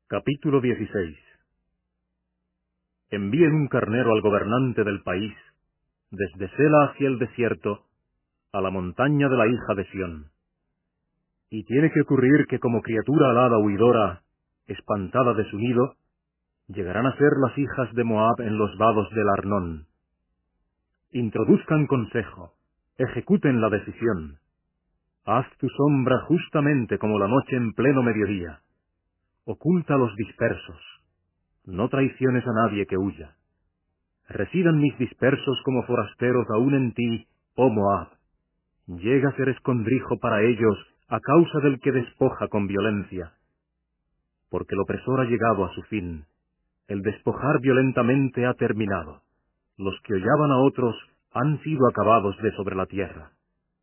Capítulo 16. Envíen un carnero al gobernante del país, desde Sela hacia el desierto, a la montaña de la hija de Sión. Y tiene que ocurrir que como criatura alada huidora, espantada de su nido, llegarán a ser las hijas de Moab en los vados del Arnón. Introduzcan consejo, ejecuten la decisión. Haz tu sombra justamente como la noche en pleno mediodía. Oculta a los dispersos. No traiciones a nadie que huya. Residan mis dispersos como forasteros aún en ti, oh Moab. Llega a ser escondrijo para ellos a causa del que despoja con violencia. Porque el opresor ha llegado a su fin. El despojar violentamente ha terminado. Los que hollaban a otros han sido acabados de sobre la tierra.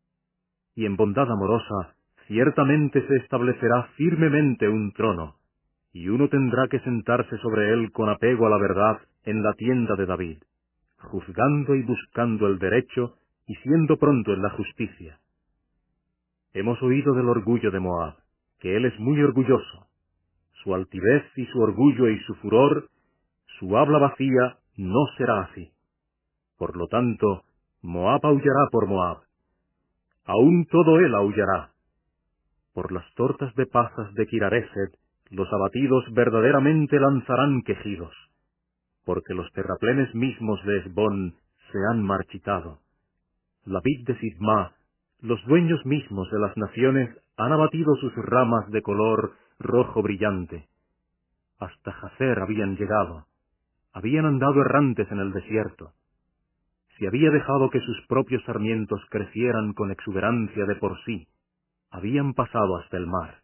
Y en bondad amorosa ciertamente se establecerá firmemente un trono, y uno tendrá que sentarse sobre él con apego a la verdad en la tienda de David, juzgando y buscando el derecho y siendo pronto en la justicia. Hemos oído del orgullo de Moab, que él es muy orgulloso. Su altivez y su orgullo y su furor, su habla vacía, no será así. Por lo tanto, Moab aullará por Moab. Aún todo él aullará. Por las tortas de pasas de Kirareset, los abatidos verdaderamente lanzarán quejidos, porque los terraplenes mismos de Esbón se han marchitado. La vid de Sibma, los dueños mismos de las naciones, han abatido sus ramas de color rojo brillante. Hasta Jazer habían llegado, habían andado errantes en el desierto. Si había dejado que sus propios sarmientos crecieran con exuberancia de por sí, habían pasado hasta el mar.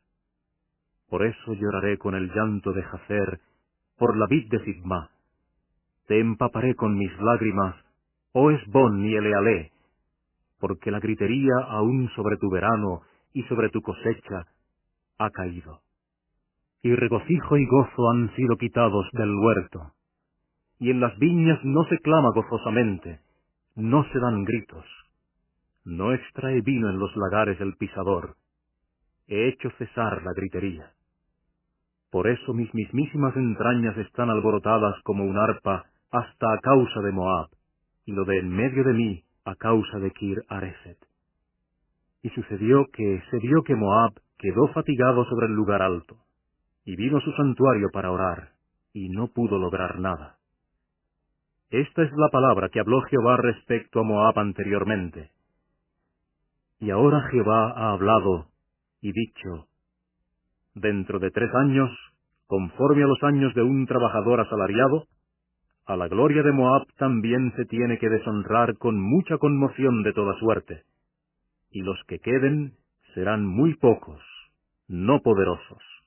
Por eso lloraré con el llanto de Jazer, por la vid de Sibma. Te empaparé con mis lágrimas, oh Esbón y Elealé, porque la gritería aún sobre tu verano y sobre tu cosecha ha caído. Y regocijo y gozo han sido quitados del huerto, y en las viñas no se clama gozosamente, no se dan gritos. No extrae vino en los lagares el pisador. He hecho cesar la gritería. Por eso mis mismísimas entrañas están alborotadas como un arpa hasta a causa de Moab, y lo de en medio de mí a causa de Kir Areset. Y sucedió que se vio que Moab quedó fatigado sobre el lugar alto, y vino a su santuario para orar, y no pudo lograr nada. Esta es la palabra que habló Jehová respecto a Moab anteriormente. Y ahora Jehová ha hablado y dicho: dentro de 3 años, conforme a los años de un trabajador asalariado, a la gloria de Moab también se tiene que deshonrar con mucha conmoción de toda suerte, y los que queden serán muy pocos, no poderosos.